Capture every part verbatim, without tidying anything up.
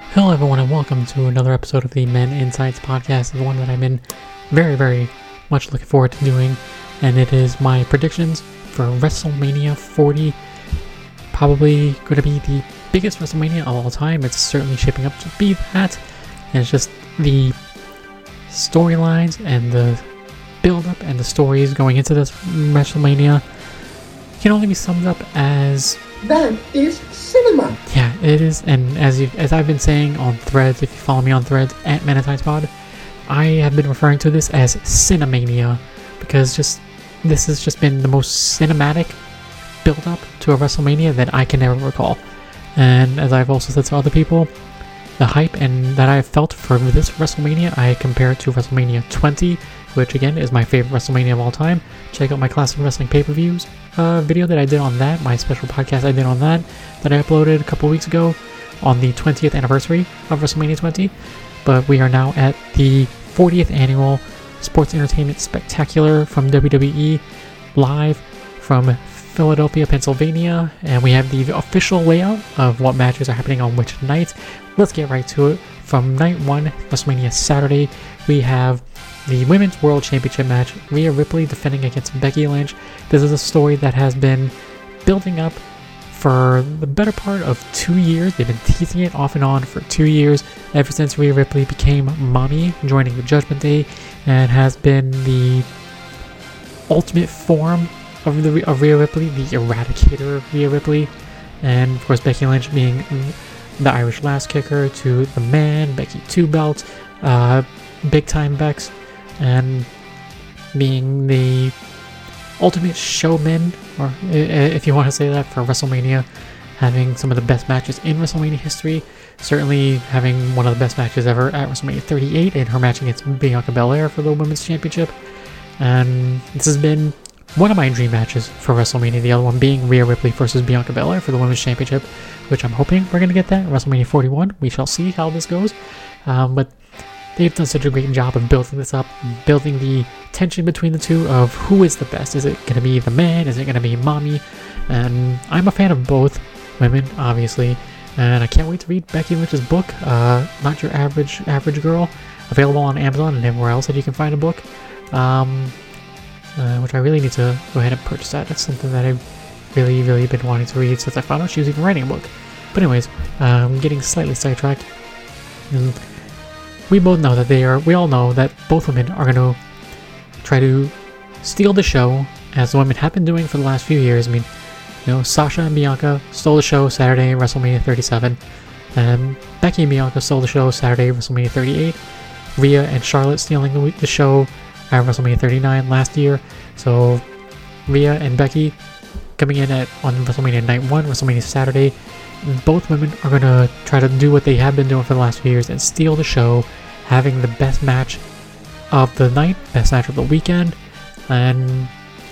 Hello everyone and welcome to another episode of the Men Insights podcast, the one that I've been very, very much looking forward to doing, and it is my predictions for WrestleMania forty. Probably going to be the biggest WrestleMania of all time. It's certainly shaping up to be that, and it's just the storylines and the build-up and the stories going into this WrestleMania can only be summed up as that is cinema. Yeah, it is, and as you as I've been saying on Threads, if you follow me on Threads at Men Insights Pod, I have been referring to this as Cinemania because just this has just been the most cinematic build-up to a WrestleMania that I can ever recall. And as I've also said to other people, the hype and that I have felt for this WrestleMania, I compare it to WrestleMania twenty, which again is my favorite WrestleMania of all time. Check out my classic wrestling pay-per-views uh, video that I did on that, my special podcast I did on that, that I uploaded a couple weeks ago on the twentieth anniversary of WrestleMania twenty. But we are now at the fortieth annual Sports Entertainment Spectacular from W W E, live from Philadelphia, Pennsylvania, and we have the official layout of what matches are happening on which night. Let's get right to it. From night one, WrestleMania Saturday, we have the Women's World Championship match, Rhea Ripley defending against Becky Lynch. This is a story that has been building up for the better part of two years. They've been teasing it off and on for two years, ever since Rhea Ripley became mommy, joining the Judgment Day, and has been the ultimate form of the of Rhea Ripley, the Eradicator Rhea Ripley, and of course Becky Lynch being the Irish Lass Kicker to the Man, Becky Two Belt, uh, Big Time Bex, and being the ultimate showman, or if you want to say that, for WrestleMania, having some of the best matches in WrestleMania history, certainly having one of the best matches ever at WrestleMania thirty-eight in her match against Bianca Belair for the Women's Championship. And this has been one of my dream matches for WrestleMania, the other one being Rhea Ripley versus Bianca Belair for the Women's Championship, which I'm hoping we're going to get that at WrestleMania forty-one. We shall see how this goes. Um, but they've done such a great job of building this up, building the tension between the two of who is the best. Is it going to be the Man? Is it going to be Mommy? And I'm a fan of both women, obviously. And I can't wait to read Becky Lynch's book, uh, Not Your Average Average Girl, available on Amazon and everywhere else that you can find a book. Um... Uh, which I really need to go ahead and purchase that. That's something that I've really, really been wanting to read since I found out she was even writing a book. But anyways, um, getting slightly sidetracked. And we both know that they are, we all know that both women are going to try to steal the show, as the women have been doing for the last few years. I mean, you know, Sasha and Bianca stole the show Saturday at WrestleMania thirty-seven. And Becky and Bianca stole the show Saturday at WrestleMania thirty-eight. Rhea and Charlotte stealing the, the show at WrestleMania thirty-nine last year. So Rhea and Becky coming in at on WrestleMania night one, WrestleMania Saturday. Both women are going to try to do what they have been doing for the last few years and steal the show, having the best match of the night, best match of the weekend, and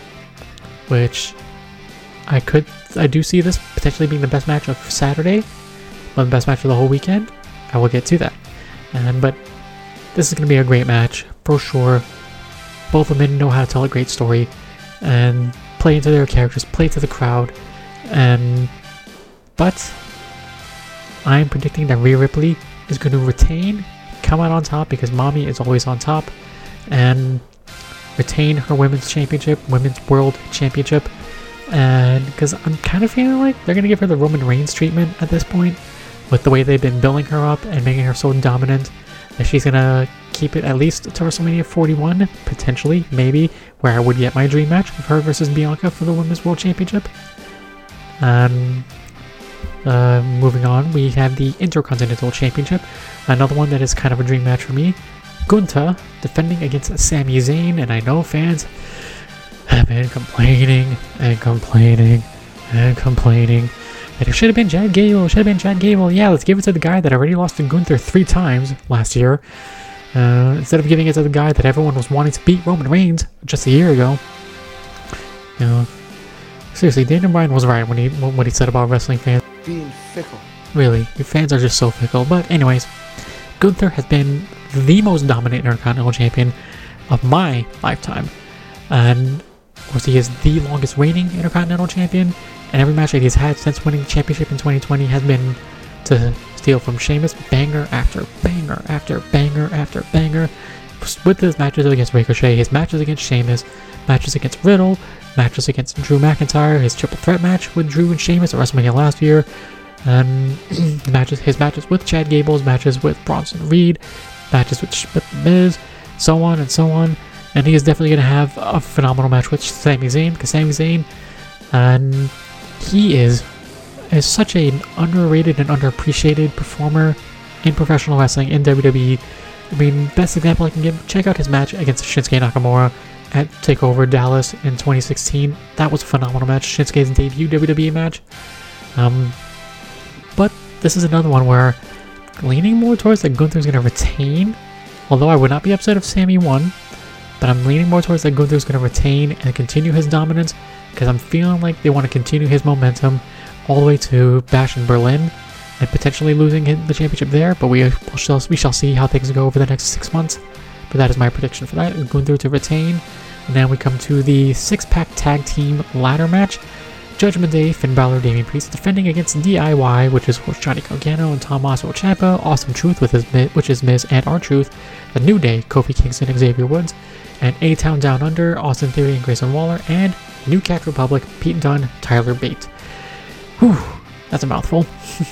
which I could I do see this potentially being the best match of Saturday, but the best match of the whole weekend. I will get to that. And but this is going to be a great match for sure. Both women know how to tell a great story and play into their characters, play to the crowd, and but I'm predicting that Rhea Ripley is going to retain, come out on top, because Mommy is always on top, and retain her Women's Championship, Women's World Championship. And because I'm kind of feeling like they're going to give her the Roman Reigns treatment at this point, with the way they've been building her up and making her so dominant, that she's going to keep it at least to WrestleMania forty-one, potentially, maybe, where I would get my dream match of her versus Bianca for the Women's World Championship. Um, uh, moving on, we have the Intercontinental Championship, another one that is kind of a dream match for me. Gunther defending against Sami Zayn, and I know fans have been complaining and complaining and complaining that it should have been Chad Gable, should have been Chad Gable. Yeah, let's give it to the guy that already lost to Gunther three times last year. Uh, instead of giving it to the guy that everyone was wanting to beat, Roman Reigns, just a year ago. You know, seriously, Daniel Bryan was right when he when he said about wrestling fans being fickle. Really, your fans are just so fickle. But anyways, Gunther has been the most dominant Intercontinental Champion of my lifetime, and of course he is the longest reigning Intercontinental Champion. And every match that he's had since winning the championship in twenty twenty has been to steal from Sheamus, banger after banger after banger after banger. With his matches against Ricochet, his matches against Sheamus, matches against Riddle, matches against Drew McIntyre, his triple threat match with Drew and Sheamus at WrestleMania last year, and matches, his matches with Chad Gable, matches with Bronson Reed, matches with, with Miz, so on and so on. And he is definitely going to have a phenomenal match with Sami Zayn, because Sami Zayn, and he is is such an underrated and underappreciated performer in professional wrestling, in W W E. I mean, best example I can give, check out his match against Shinsuke Nakamura at TakeOver Dallas in twenty sixteen. That was a phenomenal match, Shinsuke's debut W W E match. Um, but this is another one where leaning more towards that Gunther's going to retain, although I would not be upset if Sami won, but I'm leaning more towards that Gunther's going to retain and continue his dominance, because I'm feeling like they want to continue his momentum all the way to Bash in Berlin, and potentially losing the championship there, but we shall, we shall see how things go over the next six months. But that is my prediction for that. Gunther to retain. And then we come to the six-pack tag team ladder match. Judgment Day, Finn Balor, Damian Priest defending against D I Y, which is Johnny Gargano and Tommaso Ciampa. Awesome Truth, with his, which is Miz and R-Truth. The New Day, Kofi Kingston, Xavier Woods. And A-Town Down Under, Austin Theory and Grayson Waller. And New Cat Republic, Pete Dunne, Tyler Bate. Whew. That's a mouthful.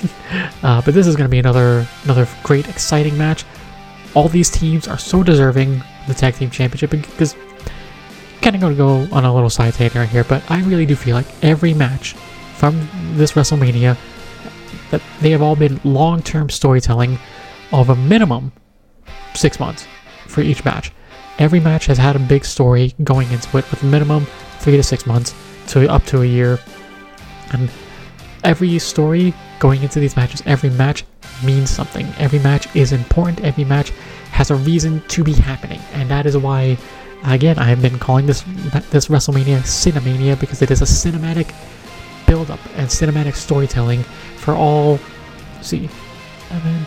uh, but this is going to be another another great, exciting match. All these teams are so deserving of the Tag Team Championship, because kind of going to go on a little side tangent here, but I really do feel like every match from this WrestleMania, that they have all been long-term storytelling of a minimum six months for each match. Every match has had a big story going into it with a minimum three to six months to up to a year. And every story going into these matches, every match means something. Every match is important. Every match has a reason to be happening. And that is why, again, I have been calling this this WrestleMania Cinemania, because it is a cinematic build-up and cinematic storytelling for all, let's see, seven,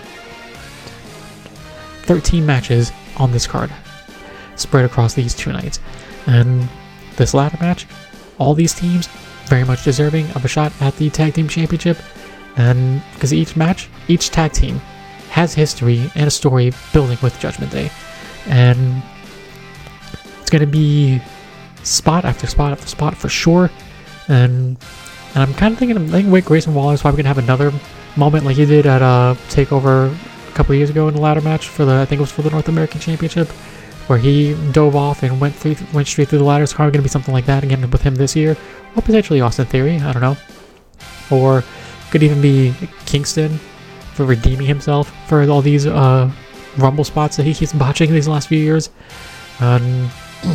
thirteen matches on this card, spread across these two nights. And this ladder match, all these teams very much deserving of a shot at the Tag Team Championship, and because each match, each tag team has history and a story building with Judgment Day, and it's going to be spot after spot after spot for sure. And and I'm kind of thinking, I think Grayson Waller is probably going to have another moment like he did at uh, TakeOver a couple of years ago in the ladder match for the, I think it was for the North American Championship, where he dove off and went through, went straight through the ladder. It's probably going to be something like that again with him this year, or potentially Austin Theory, I don't know. Or could even be Kingston for redeeming himself for all these uh, Rumble spots that he keeps botching these last few years. Um,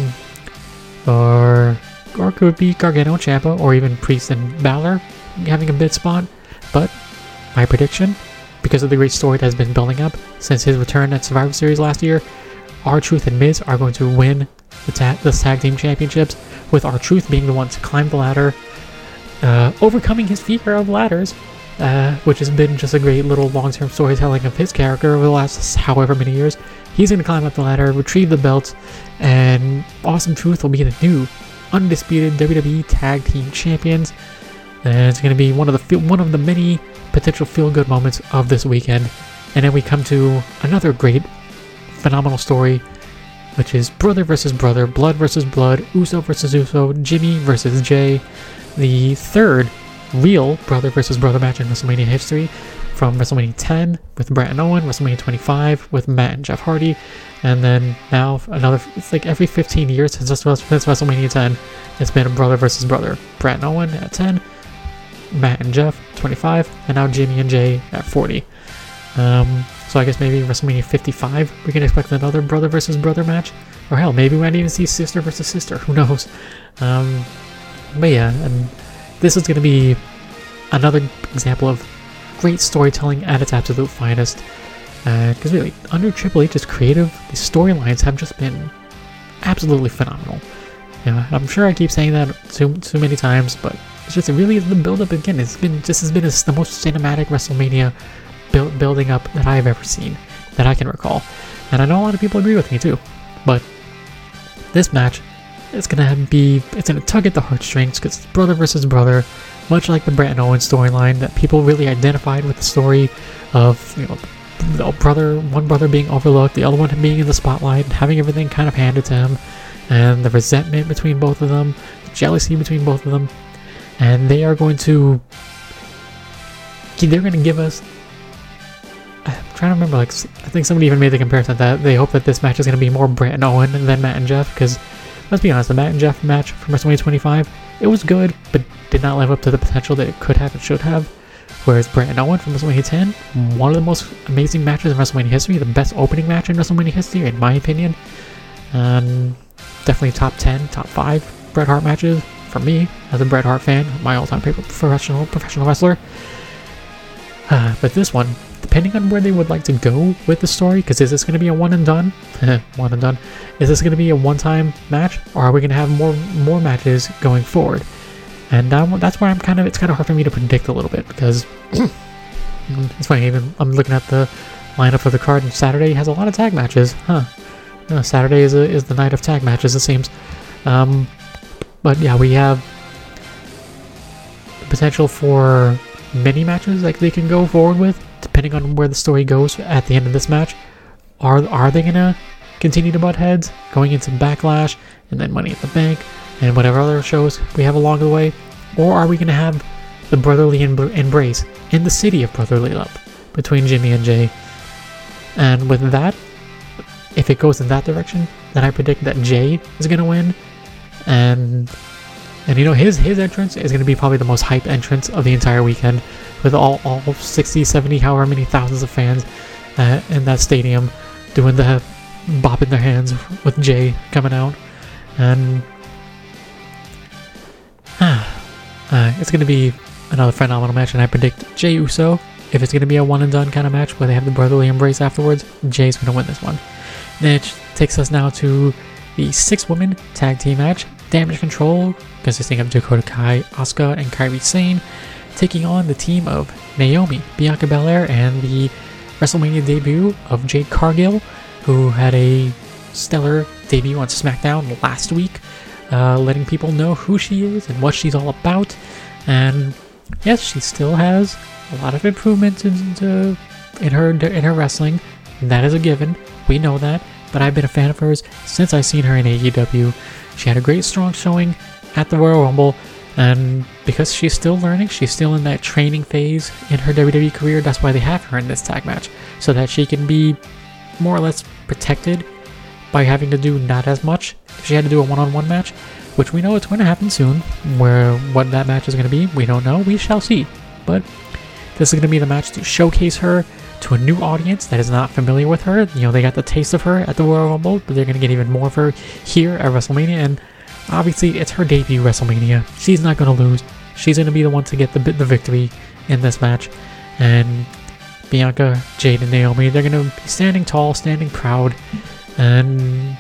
or or could be Gargano and Ciampa, or even Priest and Balor having a bid spot. But my prediction, because of the great story that has been building up since his return at Survivor Series last year, R-Truth and Miz are going to win the, ta- the Tag Team Championships, with R-Truth being the one to climb the ladder, uh, overcoming his fear of ladders, uh, which has been just a great little long-term storytelling of his character over the last however many years. He's going to climb up the ladder, retrieve the belts, and Awesome Truth will be the new undisputed W W E Tag Team Champions. And it's going to be one of the feel- one of the many potential feel-good moments of this weekend. And then we come to another great, phenomenal story, which is brother versus brother, blood versus blood, Uso versus Uso, Jimmy versus Jay, the third real brother versus brother match in WrestleMania history, from WrestleMania ten with Bret and Owen, WrestleMania twenty-five with Matt and Jeff Hardy, and then now another, it's like every fifteen years since, since WrestleMania ten, it's been a brother versus brother, Bret and Owen at ten, Matt and Jeff twenty-five, and now Jimmy and Jay at forty. Um, so I guess maybe WrestleMania fifty-five, we can expect another brother versus brother match, or hell, maybe we might even see sister versus sister, who knows. Um, but yeah, and this is going to be another example of great storytelling at its absolute finest, because uh, really, under Triple H's creative, the storylines have just been absolutely phenomenal. Yeah, I'm sure I keep saying that too, too many times, but it's just really the build-up again. It's been this has been the most cinematic WrestleMania build, building up that I've ever seen, that I can recall, and I know a lot of people agree with me too. But this match, it's gonna be, it's gonna tug at the heartstrings because it's brother versus brother, much like the Bret and Owen storyline, that people really identified with the story of, you know, the brother, one brother being overlooked, the other one being in the spotlight, having everything kind of handed to him, and the resentment between both of them, the jealousy between both of them, and they are going to, they're going to give us, I'm trying to remember, like, I think somebody even made the comparison that they hope that this match is going to be more Bret and Owen than Matt and Jeff, because, let's be honest, the Matt and Jeff match from WrestleMania twenty-five, it was good, but did not live up to the potential that it could have and should have. Whereas Bret and Owen from WrestleMania ten, one of the most amazing matches in WrestleMania history, the best opening match in WrestleMania history, in my opinion. Um, definitely top ten, top five Bret Hart matches for me as a Bret Hart fan, my all-time favorite professional professional wrestler. Uh, but this one, depending on where they would like to go with the story, because is this going to be a one and done? one and done. Is this going to be a one-time match, or are we going to have more more matches going forward? And um, that's why I'm kind of, it's kind of hard for me to predict a little bit, because it's funny, even I'm looking at the lineup for the card, and Saturday has a lot of tag matches, huh? Uh, Saturday is a, is the night of tag matches, it seems. Um, but yeah, we have the potential for many matches like they can go forward with, depending on where the story goes at the end of this match. Are are they gonna continue to butt heads going into Backlash and then Money in the Bank and whatever other shows we have along the way? Or are we going to have the brotherly embr- embrace in the city of brotherly love between Jimmy and Jay? And with that, if it goes in that direction, then I predict that Jay is going to win. And, and you know, his his entrance is going to be probably the most hype entrance of the entire weekend, with all, all sixty, seventy, however many thousands of fans uh, in that stadium doing the bopping their hands with Jay coming out. And Uh, it's going to be another phenomenal match, and I predict Jey Uso, if it's going to be a one and done kind of match where they have the brotherly embrace afterwards, Jay's going to win this one. Then it takes us now to the six woman tag team match. Damage Control, consisting of Dakota Kai, Asuka, and Kairi Sane, taking on the team of Naomi, Bianca Belair, and the WrestleMania debut of Jade Cargill, who had a stellar debut on SmackDown last week. Uh, letting people know who she is and what she's all about. And yes, she still has a lot of improvements into in her in her wrestling, and that is a given. We know that. But I've been a fan of hers since I've seen her in A E W. She had a great strong showing at the Royal Rumble, and because she's still learning, she's still in that training phase in her W W E career. That's why they have her in this tag match, so that she can be more or less protected by having to do not as much if she had to do a one-on-one match, which we know it's going to happen soon. Where what that match is going to be, we don't know. We shall see. But this is going to be the match to showcase her to a new audience that is not familiar with her. You know, they got the taste of her at the Royal Rumble, but they're going to get even more of her here at WrestleMania. And obviously, it's her debut WrestleMania. She's not going to lose. She's going to be the one to get the the victory in this match. And Bianca, Jade, and Naomi, they're going to be standing tall, standing proud. And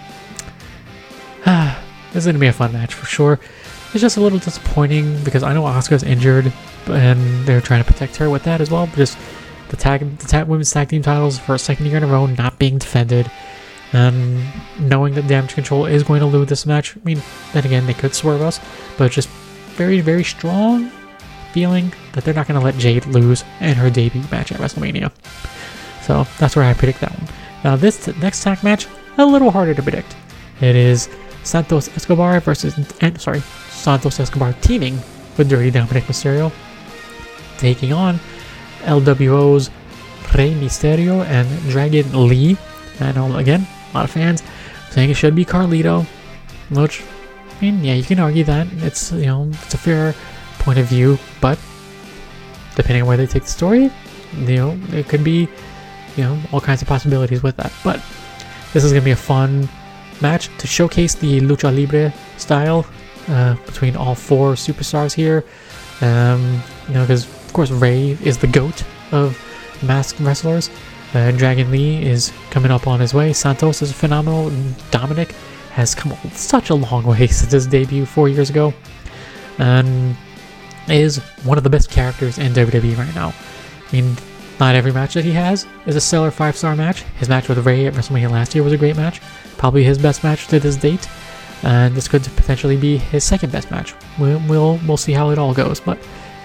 ah, this is going to be a fun match for sure. It's just a little disappointing because I know Asuka's injured and they're trying to protect her with that as well. But just the tag, the tag women's tag team titles for a second year in a row not being defended, and knowing that Damage Control is going to lose this match. I mean, then again, they could swerve us, but just very, very strong feeling that they're not going to let Jade lose in her debut match at WrestleMania. So that's where I predict that one. Now this t- next tag match, a little harder to predict. It is Santos Escobar versus, and sorry, Santos Escobar teaming with Dirty Dominic Mysterio, taking on L W O's Rey Mysterio and Dragon Lee. I know, again, a lot of fans saying it should be Carlito, which, I mean, yeah, you can argue that. It's, you know, it's a fair point of view, but depending on where they take the story, you know, it could be, you know, all kinds of possibilities with that. But this is going to be a fun match to showcase the Lucha Libre style uh, between all four superstars here. Um, you know, because, of course, Rey is the GOAT of masked wrestlers. Uh, Dragon Lee is coming up on his way. Santos is phenomenal. Dominic has come such a long way since his debut four years ago. And is one of the best characters in W W E right now. I mean, not every match that he has is a stellar five-star match. His match with Rey at WrestleMania last year was a great match. Probably his best match to this date. And this could potentially be his second best match. We'll, we'll, we'll see how it all goes. But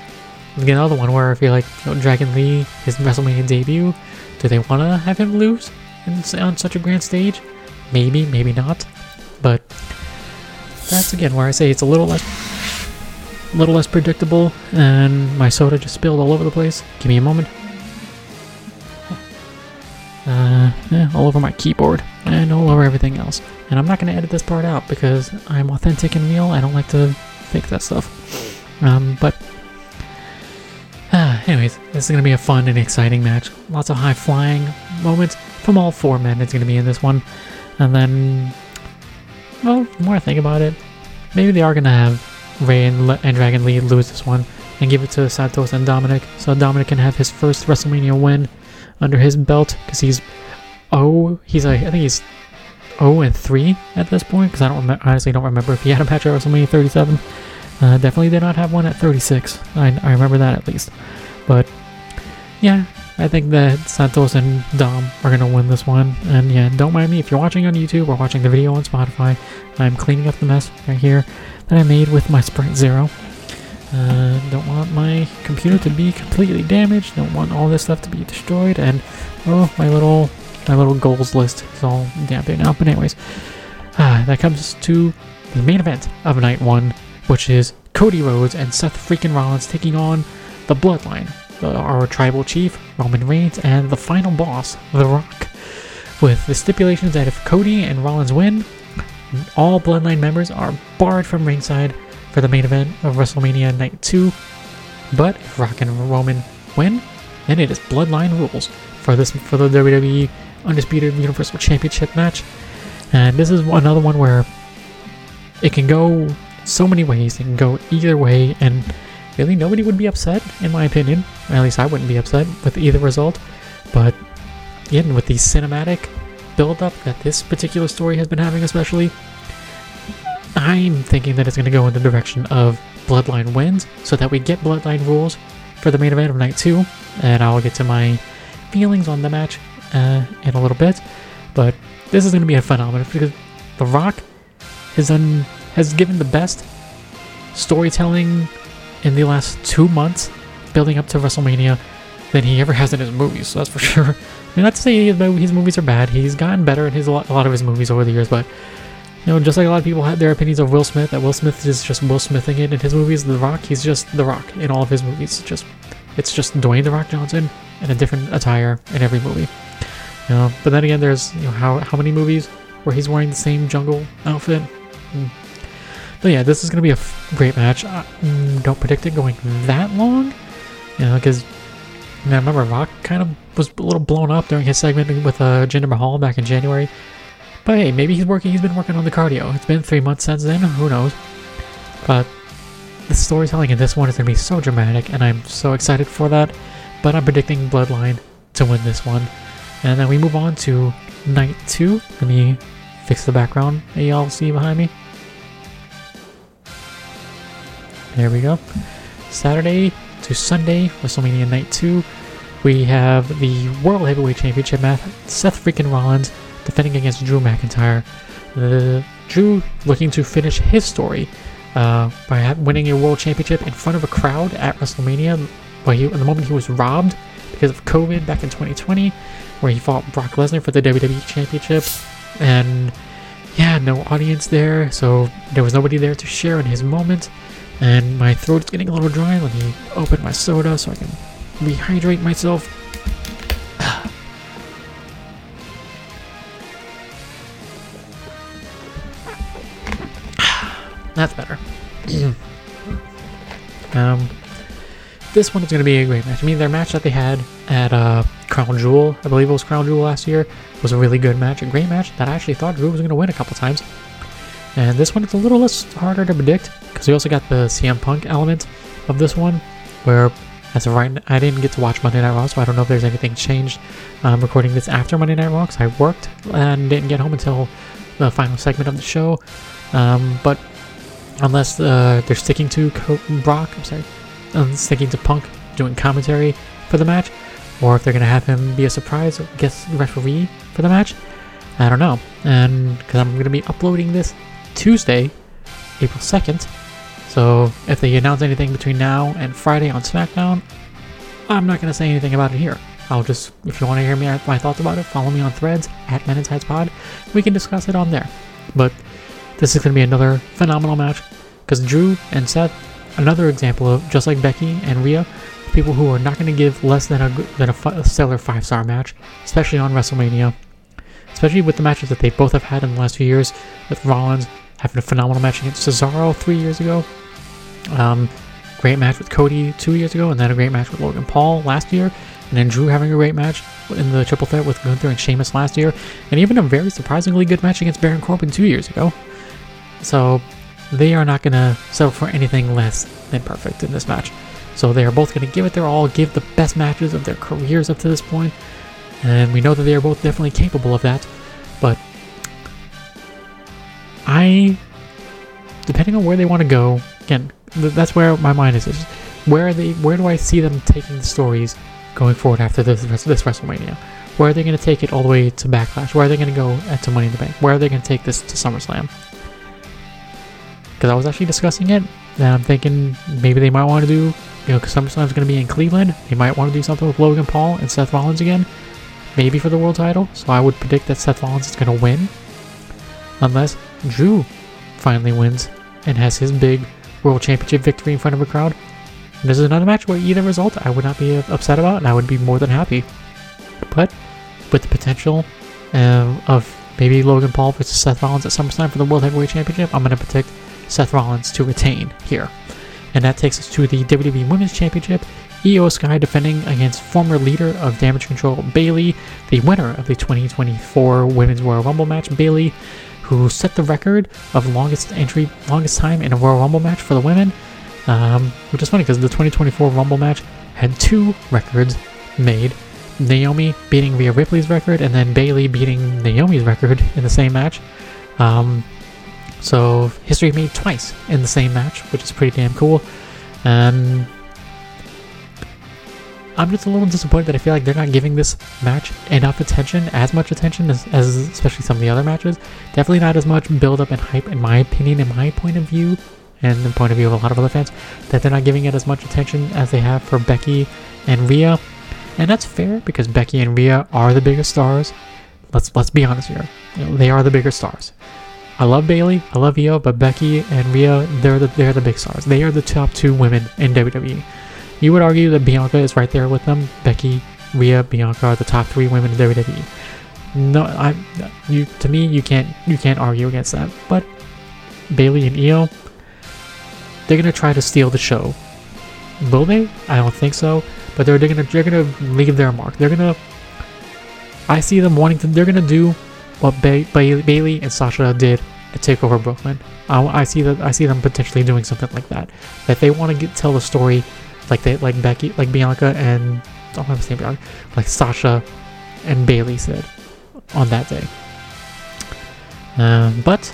again, another one where I feel like, you know, Dragon Lee, his WrestleMania debut, do they want to have him lose in, on such a grand stage? Maybe, maybe not. But that's again where I say it's a little less, little less predictable, and my soda just spilled all over the place. Give me a moment. Uh, yeah, all over my keyboard and all over everything else. And I'm not going to edit this part out because I'm authentic and real. I don't like to fake that stuff. Um, but uh, anyways, this is going to be a fun and exciting match. Lots of high flying moments from all four men. It's going to be in this one. And then, well, the more I think about it, maybe they are going to have Ray and, Le- and Dragon Lee lose this one and give it to Santos and Dominic, so Dominic can have his first WrestleMania win under his belt, because he's oh he's like I think he's oh and three at this point, because I don't remember, honestly don't remember if he had a match at WrestleMania thirty-seven. Uh, definitely did not have one at thirty-six. I, I remember that at least. But yeah, I think that Santos and Dom are gonna win this one. And yeah, don't mind me if you're watching on YouTube or watching the video on Spotify. I'm cleaning up the mess right here that I made with my Sprite Zero. Uh, don't want my computer to be completely damaged. Don't want all this stuff to be destroyed. And oh, my little my little goals list is all dampened now. But anyways, ah, that comes to the main event of night one, which is Cody Rhodes and Seth freaking Rollins taking on the Bloodline, the, our tribal chief Roman Reigns, and the final boss, The Rock. With the stipulations that if Cody and Rollins win, all Bloodline members are barred from ringside for the main event of WrestleMania Night two, but if Rock and Roman win, then it is Bloodline rules for this for the W W E Undisputed Universal Championship match. And this is another one where it can go so many ways. It can go either way, and really nobody would be upset, in my opinion. At least I wouldn't be upset with either result. But again, with the cinematic build-up that this particular story has been having, especially, I'm thinking that it's going to go in the direction of Bloodline wins, so that we get Bloodline rules for the main event of night two, and I'll get to my feelings on the match uh, in a little bit. But this is going to be a phenomenon, because The Rock has done, has given the best storytelling in the last two months building up to WrestleMania than he ever has in his movies, so that's for sure. I mean, not to say his, his movies are bad. He's gotten better in his a lot, a lot of his movies over the years, but you know, just like a lot of people have their opinions of Will Smith, that Will Smith is just Will Smithing it in his movies, The Rock, he's just The Rock in all of his movies. Just, it's just Dwayne The Rock Johnson in a different attire in every movie. You know, but then again, there's, you know, how how many movies where he's wearing the same jungle outfit? Mm. But yeah, this is going to be a f- great match. I mm, don't predict it going that long, you know, because I remember Rock kind of was a little blown up during his segment with uh, Jinder Mahal back in January. But hey, maybe he's working. He's been working on the cardio. It's been three months since then. Who knows? But the storytelling in this one is going to be so dramatic, and I'm so excited for that. But I'm predicting Bloodline to win this one. And then we move on to night two. Let me fix the background that y'all see behind me. There we go. Saturday to Sunday, WrestleMania Night two. We have the World Heavyweight Championship match. Seth freaking Rollins defending against Drew McIntyre. Uh, Drew looking to finish his story uh, by ha- winning a World Championship in front of a crowd at WrestleMania. Well, he, at the moment he was robbed because of COVID back in twenty twenty, where he fought Brock Lesnar for the W W E Championship. And yeah, no audience there, so there was nobody there to share in his moment. And my throat is getting a little dry. Let me open my soda so I can rehydrate myself. That's better. um, this one is going to be a great match. I mean, their match that they had at uh, Crown Jewel, I believe it was Crown Jewel last year, was a really good match, a great match that I actually thought Drew was going to win a couple times. And this one is a little less harder to predict, because we also got the C M Punk element of this one, where as of right now, I didn't get to watch Monday Night Raw, so I don't know if there's anything changed. I'm recording this after Monday Night Raw, because I worked and didn't get home until the final segment of the show. Um, but unless uh, they're sticking to Co- Brock, I'm sorry, um, sticking to Punk doing commentary for the match, or if they're going to have him be a surprise guest referee for the match, I don't know. And because I'm going to be uploading this Tuesday, April second, So if they announce anything between now and Friday on SmackDown, I'm not going to say anything about it here. I'll just, if you want to hear me my thoughts about it, follow me on Threads at Men in Tights Pod. We can discuss it on there. But this is going to be another phenomenal match because Drew and Seth, another example of just like Becky and Rhea, people who are not going to give less than a than a, f- a stellar five-star match, especially on WrestleMania. Especially with the matches that they both have had in the last few years, with Rollins having a phenomenal match against Cesaro three years ago. Um, great match with Cody two years ago, and then a great match with Logan Paul last year. And then Drew having a great match in the triple threat with Gunther and Sheamus last year. And even a very surprisingly good match against Baron Corbin two years ago. So they are not going to settle for anything less than perfect in this match. So they are both going to give it their all, give the best matches of their careers up to this point. And we know that they are both definitely capable of that. But I, depending on where they want to go, again, th- that's where my mind is. is where are they? Where do I see them taking the stories going forward after this, this WrestleMania? Where are they going to take it all the way to Backlash? Where are they going to go at to Money in the Bank? Where are they going to take this to SummerSlam? Because I was actually discussing it, and I'm thinking maybe they might want to do, you know, because SummerSlam is going to be in Cleveland. They might want to do something with Logan Paul and Seth Rollins again, maybe for the world title. So I would predict that Seth Rollins is going to win, unless Drew finally wins and has his big World Championship victory in front of a crowd. And this is another match where either result I would not be upset about, and I would be more than happy. But with the potential uh, of maybe Logan Paul versus Seth Rollins at SummerSlam for the World Heavyweight Championship, I'm going to predict Seth Rollins to retain here. And that takes us to the W W E Women's Championship. Io Sky defending against former leader of Damage Control, Bayley, the winner of the twenty twenty-four Women's Royal Rumble match, Bayley, who set the record of longest entry, longest time in a Royal Rumble match for the women. Um, which is funny because the twenty twenty-four Rumble match had two records made. Naomi beating Rhea Ripley's record, and then Bayley beating Naomi's record in the same match. Um, so history made twice in the same match, which is pretty damn cool. Um, I'm just a little disappointed that I feel like they're not giving this match enough attention, as much attention as, as especially some of the other matches. Definitely not as much build up and hype, in my opinion, in my point of view, and the point of view of a lot of other fans, that they're not giving it as much attention as they have for Becky and Rhea. And that's fair, because Becky and Rhea are the bigger stars. Let's let's be honest here. You know, they are the bigger stars. I love Bayley, I love Io, but Becky and Rhea, they're the they're the big stars. They are the top two women in W W E. You would argue that Bianca is right there with them. Becky, Rhea, Bianca are the top three women in W W E. No, I you to me you can't you can't argue against that. But Bayley and Io, they're gonna try to steal the show. Will they? I don't think so. But they're, they're gonna they're gonna leave their mark. They're gonna. I see them wanting to. They're gonna do what ba- ba- Bayley and Sasha did at Takeover Brooklyn. I, I see that. I see them potentially doing something like that. That they want to get tell the story, like they like Becky, like Bianca and oh, I'm saying Bianca, like Sasha and Bayley said on that day. Um, but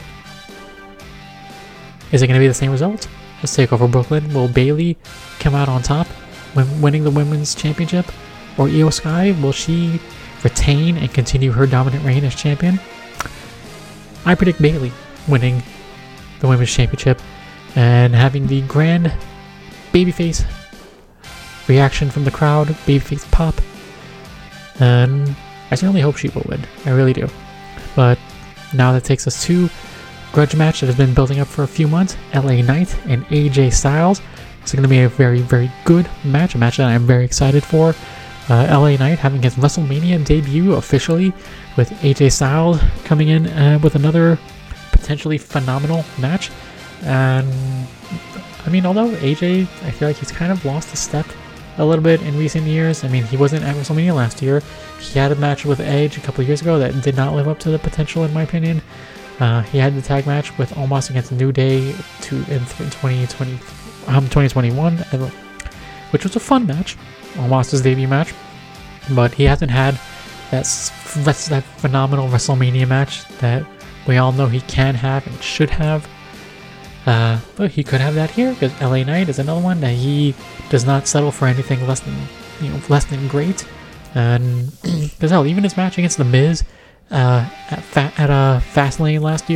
is it gonna be the same result as Takeover Brooklyn? Will Bayley come out on top when winning the women's championship, or Io Sky, will she retain and continue her dominant reign as champion? I predict Bayley winning the women's championship and having the grand babyface reaction from the crowd, babyface pop. And I certainly hope she will win. I really do. But now that takes us to grudge match that has been building up for a few months. L A Knight and A J Styles. It's going to be a very, very good match, a match that I'm very excited for. Uh, L A Knight having his WrestleMania debut officially, with A J Styles coming in uh, with another potentially phenomenal match. And I mean, although A J, I feel like he's kind of lost a step a little bit in recent years. I mean, he wasn't at WrestleMania last year. He had a match with Edge a couple of years ago that did not live up to the potential, in my opinion. Uh, he had the tag match with Omos against New Day to in twenty twenty. Um, twenty twenty-one, which was a fun match, Omos' debut match, but he hasn't had that that phenomenal WrestleMania match that we all know he can have and should have. Uh, but he could have that here, because L A Knight is another one that he does not settle for anything less than you know less than great. And because hell, even his match against The Miz uh, at fa- at uh, Fastlane last year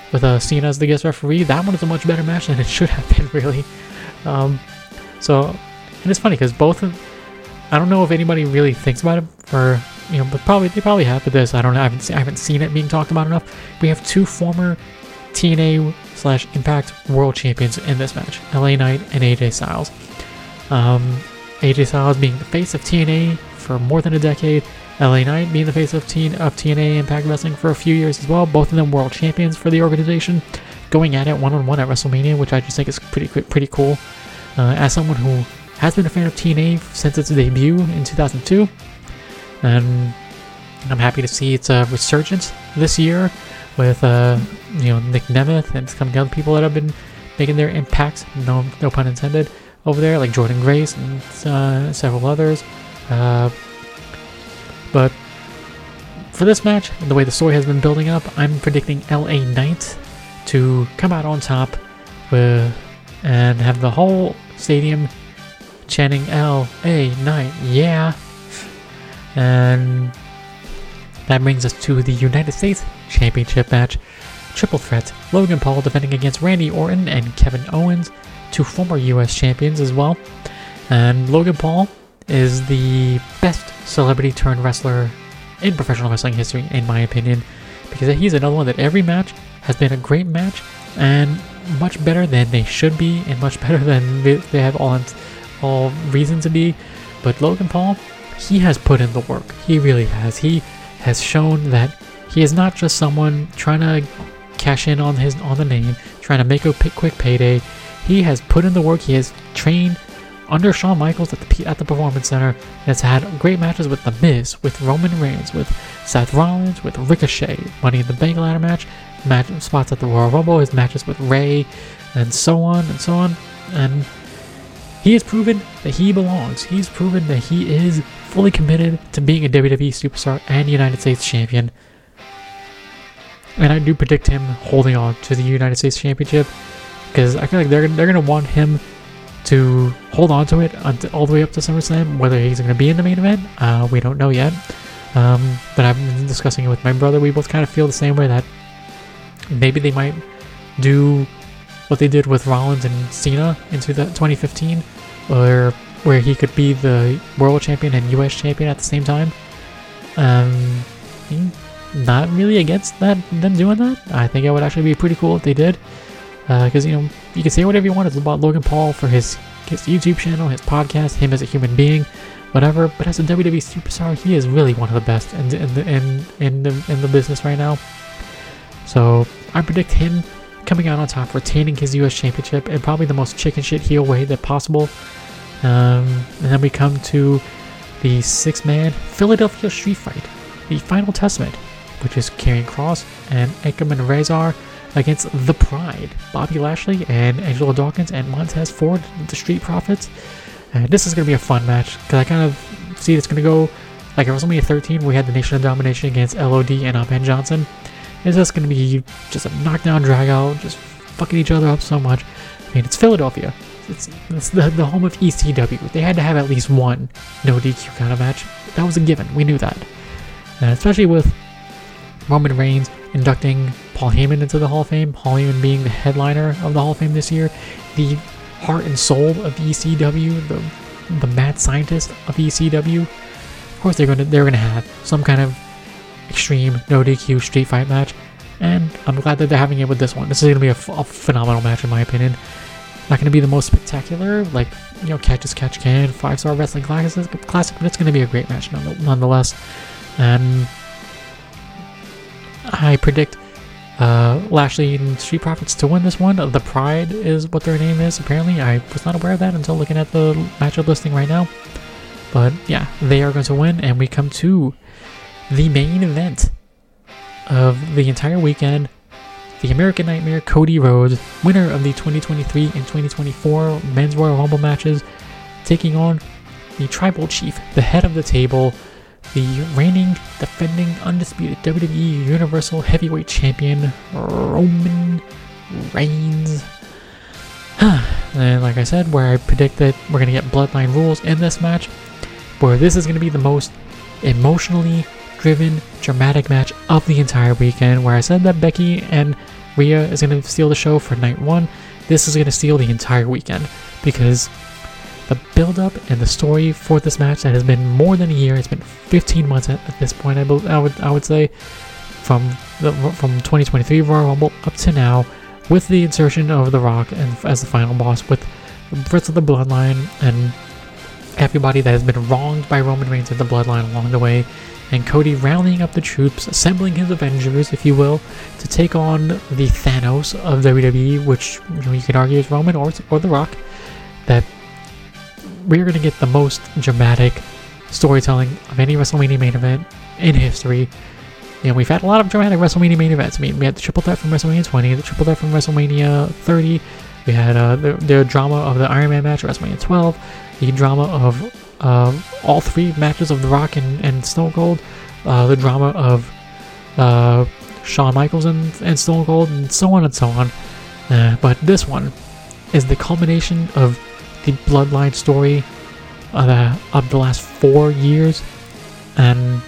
with uh, Cena as the guest referee. That one is a much better match than it should have been, really. Um, so, and it's funny because both of, I don't know if anybody really thinks about it, or you know, but probably they probably have. But this, I don't know. I haven't, I haven't seen it being talked about enough. We have two former T N A slash Impact World Champions in this match: L A Knight and A J Styles. Um, A J Styles being the face of T N A for more than a decade. L A Knight being the face of, T- of T N A Impact Wrestling for a few years as well. Both of them world champions for the organization, going at it one-on-one at WrestleMania, which I just think is pretty pretty cool. Uh, as someone who has been a fan of T N A since its debut in two thousand two, and I'm happy to see its uh, resurgence this year with uh, you know Nick Nemeth and some of the other people that have been making their impacts, no no pun intended, over there, like Jordan Grace and uh, several others. Uh, but for this match, and the way the story has been building up, I'm predicting L A Knight to come out on top with, and have the whole stadium chanting L A Knight, yeah. And that brings us to the United States Championship match. Triple threat: Logan Paul defending against Randy Orton and Kevin Owens, two former U S champions as well. And Logan Paul is the best celebrity turned wrestler in professional wrestling history, in my opinion, because he's another one that every match has been a great match and much better than they should be, and much better than they have all all reason to be. But Logan Paul, he has put in the work. He really has. He has shown that he is not just someone trying to cash in on his on the name, trying to make a p- quick payday. He has put in the work. He has trained under Shawn Michaels at the at the Performance Center, and has had great matches with The Miz, with Roman Reigns, with Seth Rollins, with Ricochet, Money in the Bank ladder match, match spots at the Royal Rumble, his matches with Rey, and so on and so on. And he has proven that he belongs. He's proven that he is fully committed to being a W W E superstar and United States champion. And I do predict him holding on to the United States Championship, because I feel like they're they're gonna want him to hold on to it until, all the way up to SummerSlam. Whether he's going to be in the main event, uh, we don't know yet. Um, but I've been discussing it with my brother. We both kind of feel the same way, that maybe they might do what they did with Rollins and Cena into the twenty fifteen, or where he could be the world champion and U S champion at the same time. Um, not really against that them doing that. I think it would actually be pretty cool if they did. Because, uh, you know, you can say whatever you want about Logan Paul for his, his YouTube channel, his podcast, him as a human being, whatever. But as a W W E superstar, he is really one of the best in, in, the, in, in, the, in the business right now. So I predict him coming out on top, retaining his U S Championship in probably the most chicken shit heel way that possible. Um, and then we come to the six-man Philadelphia Street Fight, the Final Testament, which is Karrion Kross and Ekman Rezar against The Pride, Bobby Lashley and Angelo Dawkins and Montez Ford, the Street Profits. And this is going to be a fun match, because I kind of see it's going to go like at WrestleMania thirteen, we had the Nation of Domination against L O D and Ahmed Johnson. It's just going to be just a knockdown, drag out, just fucking each other up so much. I mean, it's Philadelphia. It's, it's the, the home of E C W. They had to have at least one no D Q kind of match. That was a given. We knew that. And especially with Roman Reigns inducting Paul Heyman into the Hall of Fame, Paul Heyman being the headliner of the Hall of Fame this year, the heart and soul of E C W, the the mad scientist of E C W. Of course, they're gonna they're gonna have some kind of extreme no D Q street fight match, and I'm glad that they're having it with this one. This is gonna be a, f- a phenomenal match in my opinion. Not gonna be the most spectacular, like, you know, catch as catch can, five star wrestling classic, classic, but it's gonna be a great match nonetheless. And I predict uh, Lashley and Street Profits to win this one. The Pride is what their name is, apparently. I was not aware of that until looking at the matchup listing right now. But yeah, they are going to win, and we come to the main event of the entire weekend. The American Nightmare, Cody Rhodes, winner of the twenty twenty-three and twenty twenty-four Men's Royal Rumble matches, taking on the Tribal Chief, the head of the table, the reigning, defending, undisputed W W E Universal Heavyweight Champion, Roman Reigns. And like I said, where I predict that we're going to get Bloodline rules in this match, where this is going to be the most emotionally driven, dramatic match of the entire weekend, where I said that Becky and Rhea is going to steal the show for night one. This is going to steal the entire weekend because the build-up and the story for this match that has been more than a year. It's been fifteen months at, at this point. I, I would I would say from the from twenty twenty-three Royal Rumble up to now, with the insertion of The Rock and as the final boss, with Brits of the Bloodline and everybody that has been wronged by Roman Reigns and the Bloodline along the way, and Cody rallying up the troops, assembling his Avengers, if you will, to take on the Thanos of W W E, which you know you could argue is Roman or or The Rock. That we're going to get the most dramatic storytelling of any WrestleMania main event in history. You know, we've had a lot of dramatic WrestleMania main events. I mean, we had the triple threat from WrestleMania twenty, the triple threat from WrestleMania thirty. We had uh, the, the drama of the Iron Man match at WrestleMania twelve, the drama of uh, all three matches of The Rock and, and Stone Cold, uh, the drama of uh, Shawn Michaels and, and Stone Cold, and so on and so on. Uh, but this one is the culmination of the Bloodline story of the, of the last four years. And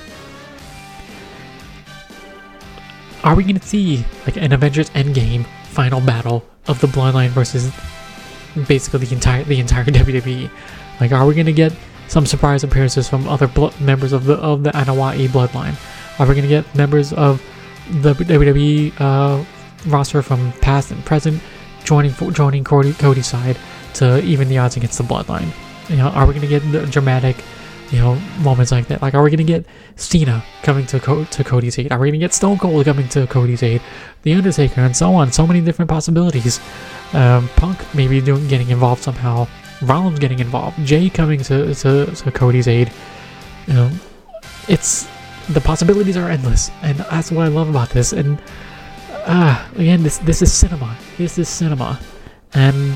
are we going to see like an Avengers Endgame final battle of the Bloodline versus basically the entire the entire W W E? Like, are we going to get some surprise appearances from other blo- members of the of the Anoa'i Bloodline? Are we going to get members of the W W E uh, roster from past and present joining joining Cody, Cody's side to even the odds against the Bloodline? You know, are we going to get the dramatic, you know, moments like that? Like, are we going to get Cena coming to Co- to Cody's aid? Are we going to get Stone Cold coming to Cody's aid? The Undertaker, and so on. So many different possibilities. Um, Punk maybe doing getting involved somehow. Rollins getting involved. Jay coming to, to, to Cody's aid. You know, it's the possibilities are endless, and that's what I love about this. And ah, uh, again, this this is cinema. This is cinema, and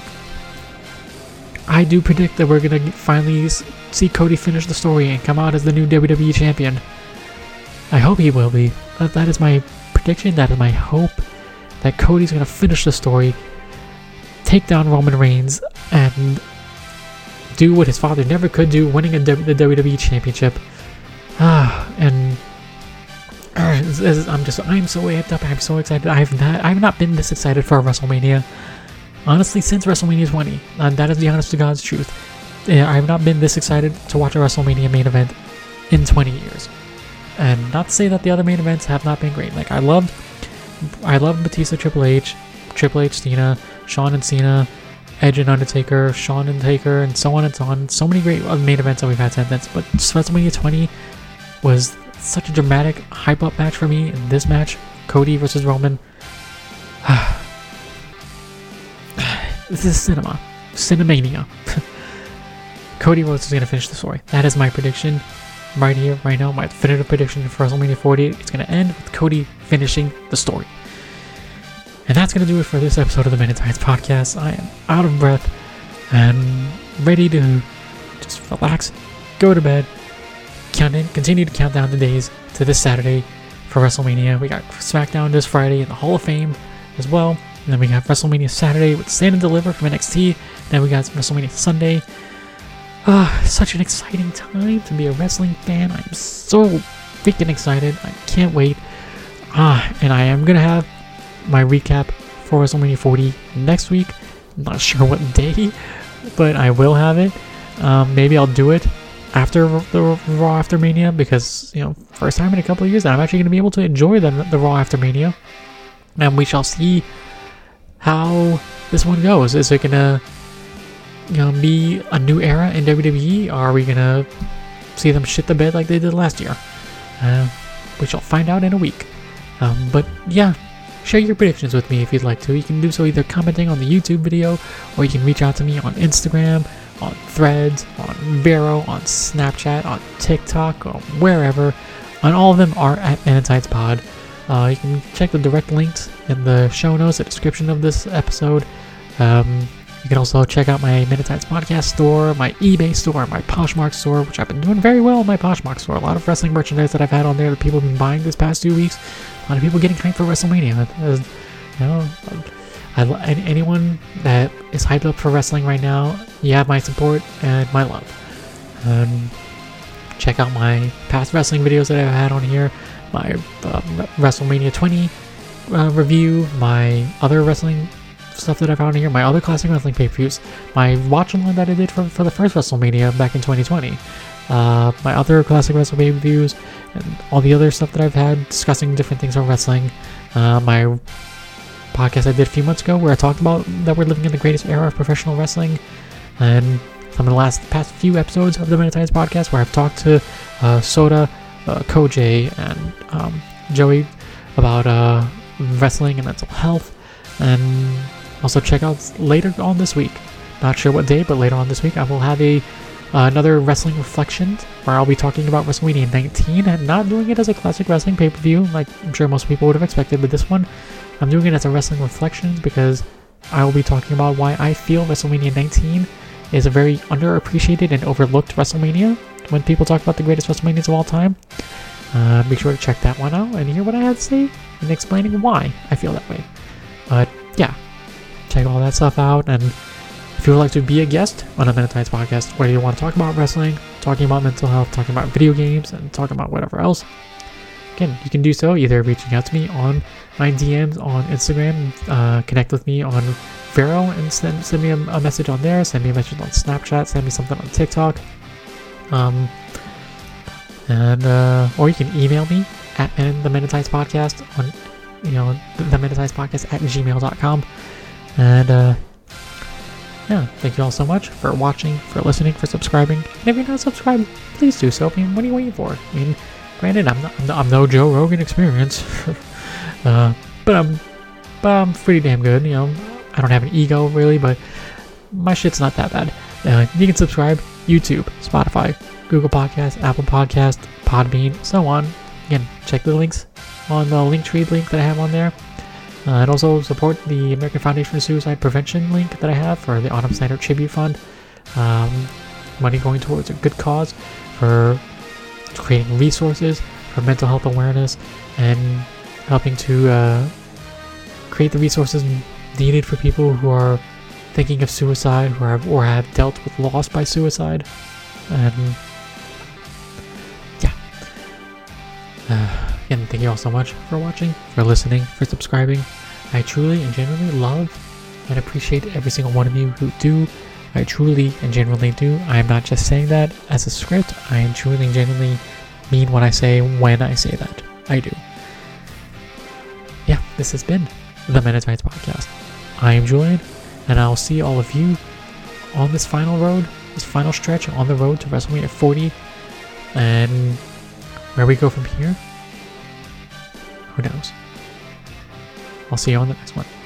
I do predict that we're gonna finally see Cody finish the story and come out as the new W W E champion. I hope he will be. That, that is my prediction. That is my hope. That Cody's gonna finish the story, take down Roman Reigns, and do what his father never could do, winning a w- the W W E championship. Ah, and uh, I'm just I'm so amped up. I'm so excited. I've not I've not been this excited for a WrestleMania, honestly, since WrestleMania twenty. And that is the honest to God's truth. Yeah, I've not been this excited to watch a WrestleMania main event in twenty years. And not to say that the other main events have not been great. Like, I loved, I loved Batista, Triple H, Triple H, Cena, Shawn and Cena, Edge and Undertaker, Shawn and Taker, and so on and so on. So many great main events that we've had since then. But WrestleMania twenty was such a dramatic hype-up match for me. In this match, Cody versus Roman. This is cinema. Cinemania. Cody Rhodes is going to finish the story. That is my prediction right here, right now. My definitive prediction for WrestleMania forty. It's going to end with Cody finishing the story. And that's going to do it for this episode of the Men in Tights podcast. I am out of breath and ready to just relax, go to bed, count in, continue to count down the days to this Saturday for WrestleMania. We got SmackDown this Friday in the Hall of Fame as well. And then we got WrestleMania Saturday with Stand and Deliver from N X T. Then we got WrestleMania Sunday. Ah, such an exciting time to be a wrestling fan. I'm so freaking excited. I can't wait. Ah, and I am going to have my recap for WrestleMania forty next week. I'm not sure what day, but I will have it. Um, maybe I'll do it after the Raw After Mania, because, you know, first time in a couple of years that I'm actually going to be able to enjoy the, the Raw After Mania. And we shall see how this one goes. Is it going to, you know, be a new era in W W E, or are we going to see them shit the bed like they did last year? Uh, we shall find out in a week. Um, but yeah, share your predictions with me if you'd like to. You can do so either commenting on the YouTube video, or you can reach out to me on Instagram, on Threads, on Vero, on Snapchat, on TikTok, or wherever. And all of them are at Men in Tights Pod. Uh, you can check the direct links in the show notes, the description of this episode. Um, you can also check out my Men in Tights podcast store, my eBay store, my Poshmark store, which I've been doing very well in my Poshmark store. A lot of wrestling merchandise that I've had on there that people have been buying this past two weeks. A lot of people getting hyped for WrestleMania. Uh, you know, I, anyone that is hyped up for wrestling right now, you have my support and my love. Um, check out my past wrestling videos that I've had on here. My uh, WrestleMania twenty uh, review my other wrestling stuff that I found here, my other classic wrestling pay-per-views, my watch-along that I did for, for the first WrestleMania back in twenty twenty, uh, my other classic wrestling pay-per-views, and all the other stuff that I've had discussing different things about wrestling, uh, my podcast I did a few months ago where I talked about that we're living in the greatest era of professional wrestling, and some of the last past few episodes of the Men at Tights podcast where I've talked to uh, Soda, uh, Kojay, and um, Joey about uh, wrestling and mental health. And also check out later on this week, not sure what day, but later on this week I will have a uh, another wrestling reflection where I'll be talking about WrestleMania nineteen, and not doing it as a classic wrestling pay-per-view like I'm sure most people would have expected, but this one I'm doing it as a wrestling reflections because I will be talking about why I feel WrestleMania nineteen is a very underappreciated and overlooked WrestleMania when people talk about the greatest WrestleManias of all time. Uh, make sure to check that one out and hear what I had to say and explaining why I feel that way. But yeah, check all that stuff out, and if you would like to be a guest on a Men at Tights podcast, whether you want to talk about wrestling, talking about mental health, talking about video games, and talking about whatever else, again, you can do so either reaching out to me on my D Ms on Instagram, uh, connect with me on Vero and send, send me a, a message on there, send me a message on Snapchat, send me something on TikTok, um, and uh, or you can email me at Men, the Men at Tights podcast on, you know, the Men at Tights podcast at gmail dot com, and uh, yeah, thank you all so much for watching, for listening, for subscribing, and if you're not subscribed, please do so. I mean, what are you waiting for? I mean, granted, I'm, not, I'm, no, I'm no Joe Rogan experience, uh, but I'm, but I'm pretty damn good, you know. I don't have an ego really, but my shit's not that bad. Uh, you can subscribe, YouTube, Spotify, Google Podcasts, Apple Podcasts, Podbean, so on. Again, check the links on the Linktree link that I have on there. Uh, and also support the American Foundation for Suicide Prevention link that I have for the Autumn Snyder Tribute Fund. Um, money going towards a good cause for creating resources for mental health awareness and helping to uh, create the resources needed for people who are thinking of suicide or have, or have dealt with loss by suicide. And yeah. Uh, again, thank you all so much for watching, for listening, for subscribing. I truly and genuinely love and appreciate every single one of you who do. I truly and genuinely do. I am not just saying that as a script. I am truly and genuinely mean what I say when I say that. I do. Yeah, this has been the Men at Tights podcast. I am Julian, and I'll see all of you on this final road, this final stretch on the road to WrestleMania forty, and where we go from here, who knows? I'll see you on the next one.